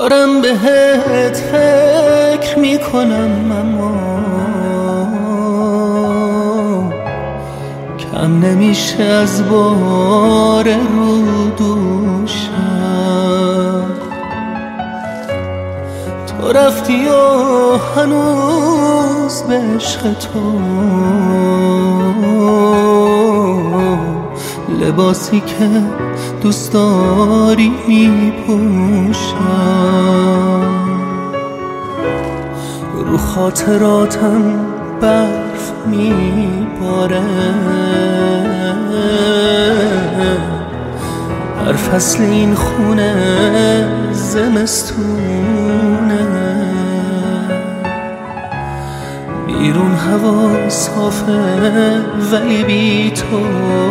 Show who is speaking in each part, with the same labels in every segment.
Speaker 1: دارم بهت فکر میکنم اما کم نمیشه از بار رو دوشم. تو رفتی و هنوز به عشق تو لباسی که دوست داری میپوشم. رو خاطراتم برف میباره، هر فصل این خونه زمستونه. بیرون هوا صافه ولی بی تو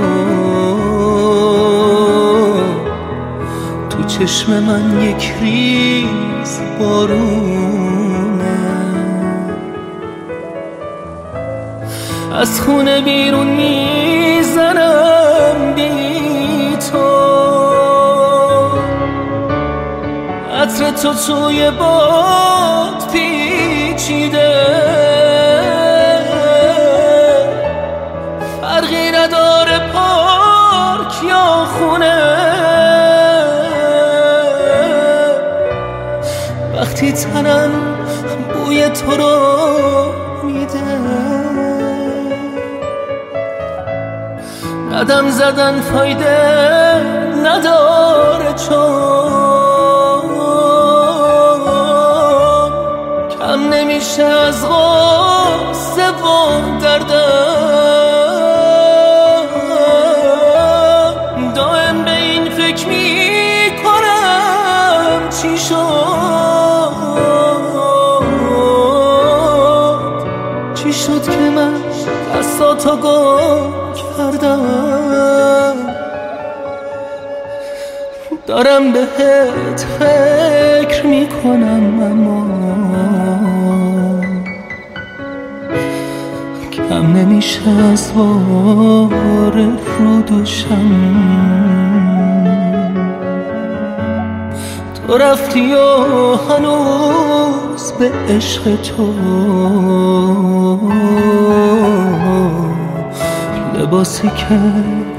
Speaker 1: تو چشم من یک ریز بارونه. از خونه بیرون میزنم بی تو، عطر تو توی باد پیچیده، فرقی نداره پارک یا خونه. وقتی تنم بوی تو رو میده، قدم زدن فایده نداره چون کم نمیشه از غصه و دردم. دائم به این فکر میکنم چی شد که من دستاتو گم کردم. دارم بهت فکر میکنم اما کم نمیشه از بار رو دوشم. تو رفتی و هنوز به عشق تو لباسی که